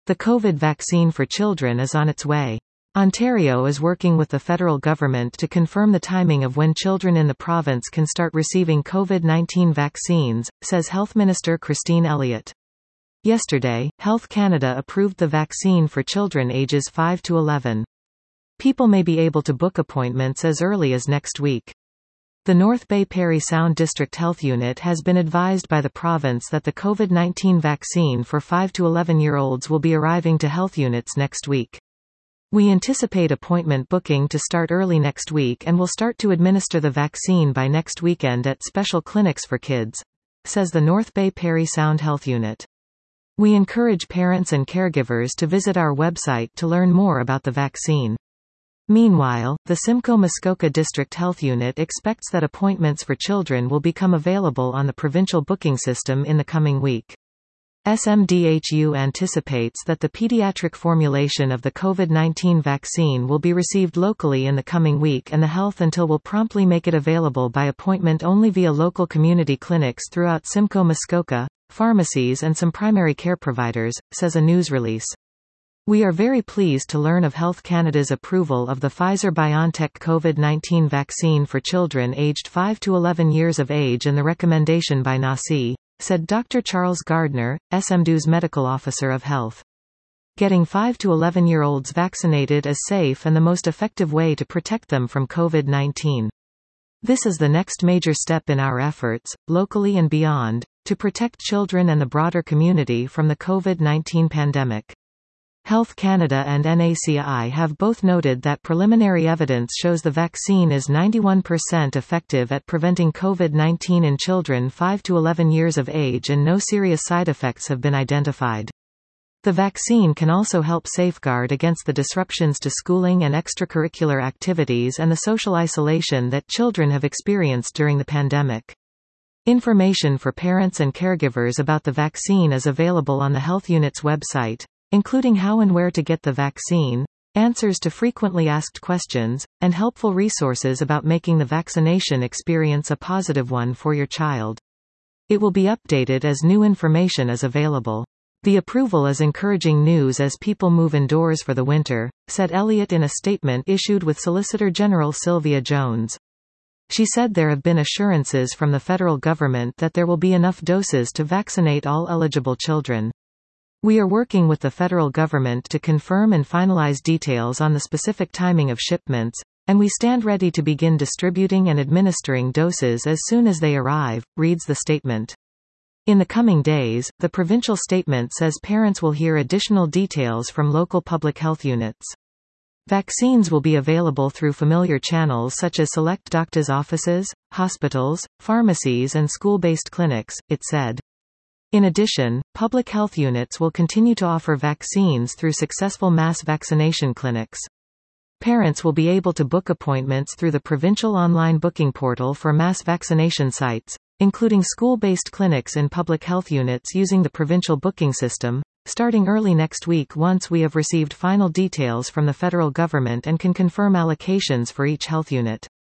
The COVID vaccine for children is on its way. Ontario is working with the federal government to confirm the timing of when children in the province can start receiving COVID-19 vaccines, says Health Minister Christine Elliott. Yesterday, Health Canada approved the vaccine for children ages 5 to 11. People may be able to book appointments as early as next week. The North Bay Parry Sound District Health Unit has been advised by the province that the COVID-19 vaccine for 5 to 11-year-olds will be arriving to health units next week. We anticipate appointment booking to start early next week and will start to administer the vaccine by next weekend at special clinics for kids, says the North Bay Parry Sound Health Unit. We encourage parents and caregivers to visit our website to learn more about the vaccine. Meanwhile, the Simcoe Muskoka District Health Unit expects that appointments for children will become available on the provincial booking system in the coming week. SMDHU anticipates that the pediatric formulation of the COVID-19 vaccine will be received locally in the coming week, and the Health Until will promptly make it available by appointment only via local community clinics throughout Simcoe Muskoka, pharmacies and some primary care providers, says a news release. We are very pleased to learn of Health Canada's approval of the Pfizer-BioNTech COVID-19 vaccine for children aged 5 to 11 years of age and the recommendation by NACI, said Dr. Charles Gardner, SMDU's medical officer of health. Getting 5 to 11-year-olds vaccinated is safe and the most effective way to protect them from COVID-19. This is the next major step in our efforts, locally and beyond, to protect children and the broader community from the COVID-19 pandemic. Health Canada and NACI have both noted that preliminary evidence shows the vaccine is 91% effective at preventing COVID-19 in children 5 to 11 years of age and no serious side effects have been identified. The vaccine can also help safeguard against the disruptions to schooling and extracurricular activities and the social isolation that children have experienced during the pandemic. Information for parents and caregivers about the vaccine is available on the Health Unit's website, including how and where to get the vaccine, answers to frequently asked questions, and helpful resources about making the vaccination experience a positive one for your child. It will be updated as new information is available. The approval is encouraging news as people move indoors for the winter, said Elliott in a statement issued with Solicitor General Sylvia Jones. She said there have been assurances from the federal government that there will be enough doses to vaccinate all eligible children. We are working with the federal government to confirm and finalize details on the specific timing of shipments, and we stand ready to begin distributing and administering doses as soon as they arrive, reads the statement. In the coming days, the provincial statement says parents will hear additional details from local public health units. Vaccines will be available through familiar channels such as select doctors' offices, hospitals, pharmacies and school-based clinics, it said. In addition, public health units will continue to offer vaccines through successful mass vaccination clinics. Parents will be able to book appointments through the provincial online booking portal for mass vaccination sites, including school-based clinics in public health units using the provincial booking system, starting early next week once we have received final details from the federal government and can confirm allocations for each health unit.